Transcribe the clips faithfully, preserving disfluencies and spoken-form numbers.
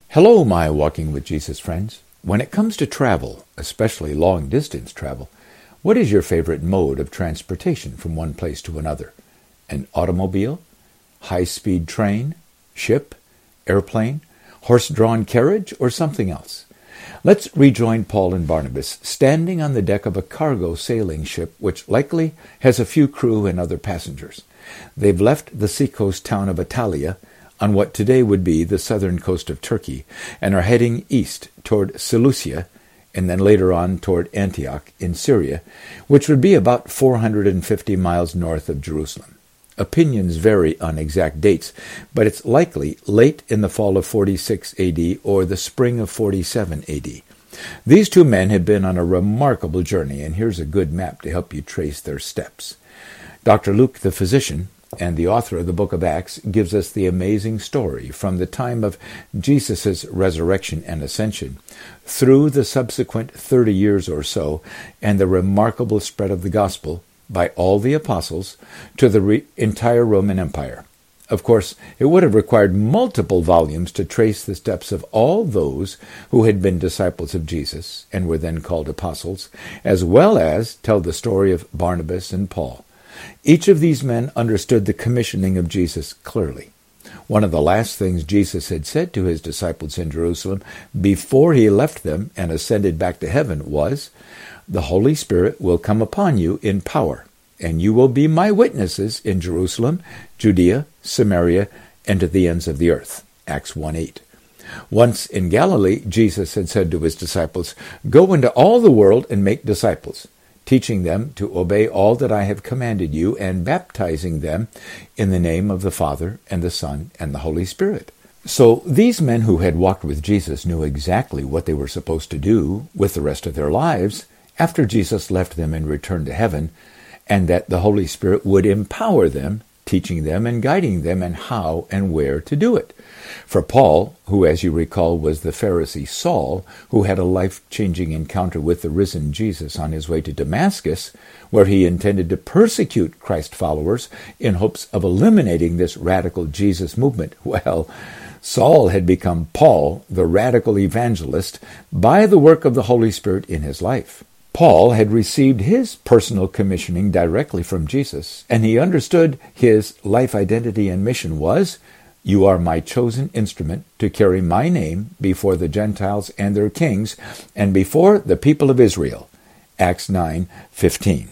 Hello, my Walking with Jesus friends. When it comes to travel, especially long-distance travel, what is your favorite mode of transportation from one place to another? An automobile? High-speed train? Ship? Airplane? Horse-drawn carriage? Or something else? Let's rejoin Paul and Barnabas standing on the deck of a cargo sailing ship which likely has a few crew and other passengers. They've left the seacoast town of Attalia on what today would be the southern coast of Turkey, and are heading east toward Seleucia, and then later on toward Antioch in Syria, which would be about four hundred fifty miles north of Jerusalem. Opinions vary on exact dates, but it's likely late in the fall of forty-six A D or the spring of forty-seven A D. These two men had been on a remarkable journey, and here's a good map to help you trace their steps. Doctor Luke, the physician, and the author of the book of Acts, gives us the amazing story from the time of Jesus' resurrection and ascension through the subsequent thirty years or so, and the remarkable spread of the gospel by all the apostles to the re- entire Roman Empire. Of course, it would have required multiple volumes to trace the steps of all those who had been disciples of Jesus and were then called apostles, as well as tell the story of Barnabas and Paul. Each of these men understood the commissioning of Jesus clearly. One of the last things Jesus had said to his disciples in Jerusalem before he left them and ascended back to heaven was, "The Holy Spirit will come upon you in power, and you will be my witnesses in Jerusalem, Judea, Samaria, and to the ends of the earth." Acts one eight. Once in Galilee, Jesus had said to his disciples, "Go into all the world and make disciples, teaching them to obey all that I have commanded you, and baptizing them in the name of the Father and the Son and the Holy Spirit." So these men who had walked with Jesus knew exactly what they were supposed to do with the rest of their lives after Jesus left them and returned to heaven, and that the Holy Spirit would empower them, teaching them and guiding them in how and where to do it. For Paul, who, as you recall, was the Pharisee Saul, who had a life-changing encounter with the risen Jesus on his way to Damascus, where he intended to persecute Christ followers in hopes of eliminating this radical Jesus movement, well, Saul had become Paul, the radical evangelist, by the work of the Holy Spirit in his life. Paul had received his personal commissioning directly from Jesus, and he understood his life identity and mission was, "You are my chosen instrument to carry my name before the Gentiles and their kings, and before the people of Israel." Acts nine fifteen.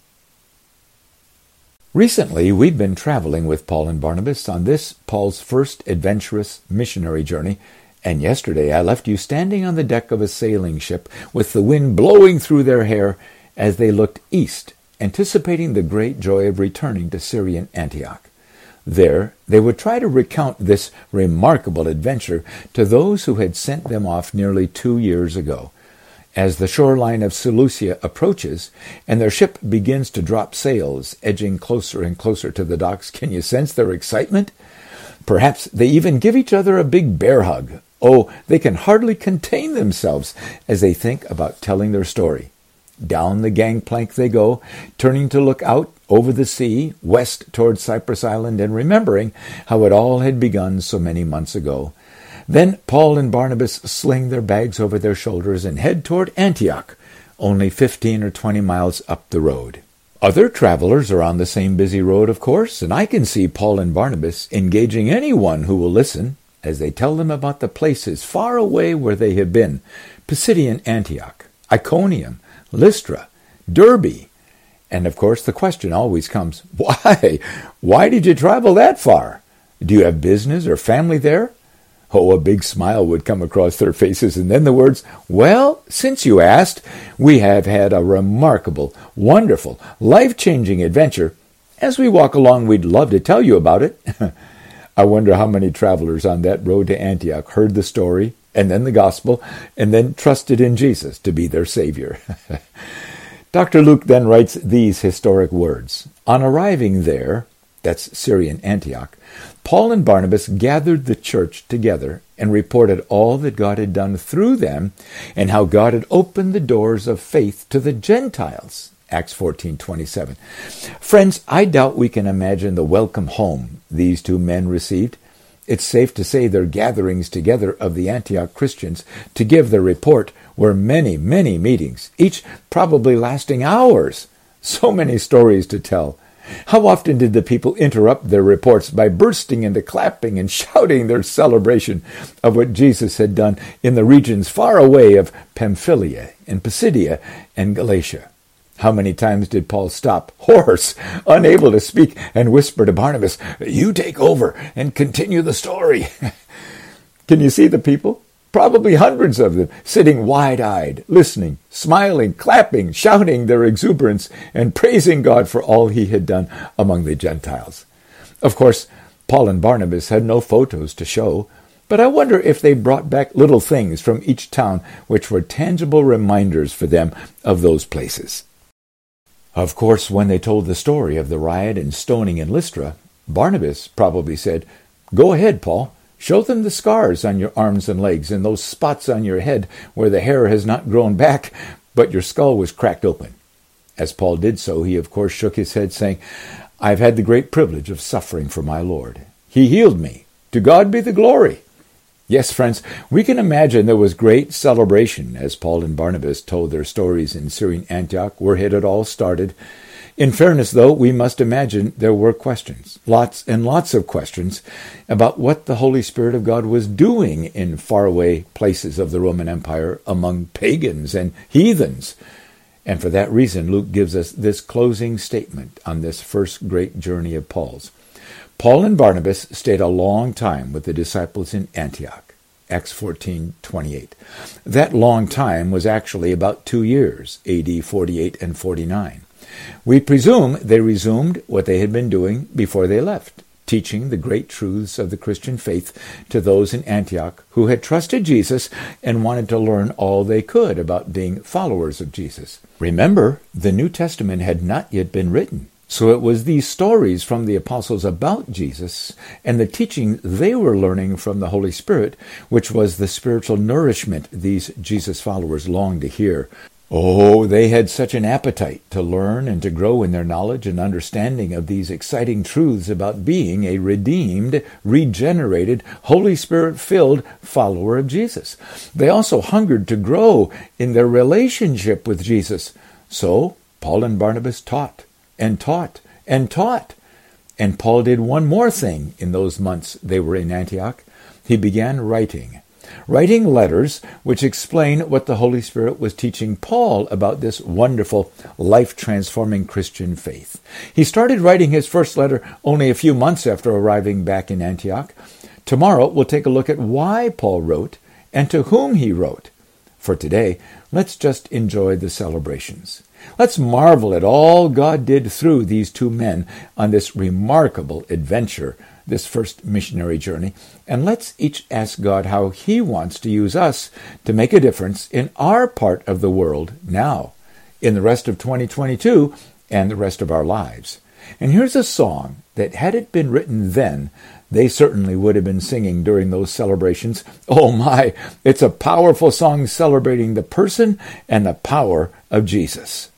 Recently, we've been traveling with Paul and Barnabas on this, Paul's first adventurous missionary journey, and yesterday I left you standing on the deck of a sailing ship with the wind blowing through their hair as they looked east, anticipating the great joy of returning to Syrian Antioch. There, they would try to recount this remarkable adventure to those who had sent them off nearly two years ago. As the shoreline of Seleucia approaches and their ship begins to drop sails, edging closer and closer to the docks, can you sense their excitement? Perhaps they even give each other a big bear hug. Oh, they can hardly contain themselves as they think about telling their story. Down the gangplank they go, turning to look out over the sea, west toward Cyprus Island, and remembering how it all had begun so many months ago. Then Paul and Barnabas sling their bags over their shoulders and head toward Antioch, only fifteen or twenty miles up the road. Other travelers are on the same busy road, of course, and I can see Paul and Barnabas engaging anyone who will listen as they tell them about the places far away where they have been: Pisidian Antioch, Iconium, Lystra, Derbe. And of course the question always comes, why? Why did you travel that far? Do you have business or family there? Oh, a big smile would come across their faces, and then the words, "Well, since you asked, we have had a remarkable, wonderful, life-changing adventure. As we walk along, we'd love to tell you about it." I wonder how many travelers on that road to Antioch heard the story, and then the gospel, and then trusted in Jesus to be their Savior. Doctor Luke then writes these historic words. On arriving there, that's Syrian Antioch, Paul and Barnabas gathered the church together and reported all that God had done through them and how God had opened the doors of faith to the Gentiles. Acts fourteen twenty-seven. Friends, I doubt we can imagine the welcome home these two men received. it's safe to say their gatherings together of the Antioch Christians to give their report were many, many meetings, each probably lasting hours. So many stories to tell. How often did the people interrupt their reports by bursting into clapping and shouting their celebration of what Jesus had done in the regions far away of Pamphylia and Pisidia and Galatia? How many times did Paul stop, hoarse, unable to speak, and whisper to Barnabas, "You take over and continue the story"? Can you see the people? Probably hundreds of them, sitting wide-eyed, listening, smiling, clapping, shouting their exuberance, and praising God for all he had done among the Gentiles. Of course, Paul and Barnabas had no photos to show, but I wonder if they brought back little things from each town which were tangible reminders for them of those places. Of course, when they told the story of the riot and stoning in Lystra, Barnabas probably said, "Go ahead, Paul. Show them the scars on your arms and legs and those spots on your head where the hair has not grown back, but your skull was cracked open." As Paul did so, he of course shook his head, saying, "I've had the great privilege of suffering for my Lord. He healed me. To God be the glory." Yes, friends, we can imagine there was great celebration as Paul and Barnabas told their stories in Syrian Antioch, where it had all started. In fairness, though, we must imagine there were questions, lots and lots of questions, about what the Holy Spirit of God was doing in faraway places of the Roman Empire among pagans and heathens. And for that reason, Luke gives us this closing statement on this first great journey of Paul's. Paul and Barnabas stayed a long time with the disciples in Antioch, Acts fourteen twenty-eight. That long time was actually about two years, A D forty-eight and forty-nine. We presume they resumed what they had been doing before they left, teaching the great truths of the Christian faith to those in Antioch who had trusted Jesus and wanted to learn all they could about being followers of Jesus. Remember, the New Testament had not yet been written. So it was these stories from the apostles about Jesus and the teaching they were learning from the Holy Spirit, which was the spiritual nourishment these Jesus followers longed to hear. Oh, they had such an appetite to learn and to grow in their knowledge and understanding of these exciting truths about being a redeemed, regenerated, Holy Spirit-filled follower of Jesus. They also hungered to grow in their relationship with Jesus. So Paul and Barnabas taught. And taught, and taught. And Paul did one more thing in those months they were in Antioch. He began writing. Writing letters which explain what the Holy Spirit was teaching Paul about this wonderful, life-transforming Christian faith. He started writing his first letter only a few months after arriving back in Antioch. Tomorrow we'll take a look at why Paul wrote and to whom he wrote. For today, let's just enjoy the celebrations. Let's marvel at all God did through these two men on this remarkable adventure, this first missionary journey, and let's each ask God how he wants to use us to make a difference in our part of the world now, in the rest of twenty twenty-two, and the rest of our lives. And here's a song that, had it been written then, they certainly would have been singing during those celebrations. Oh my, it's a powerful song celebrating the person and the power of Jesus.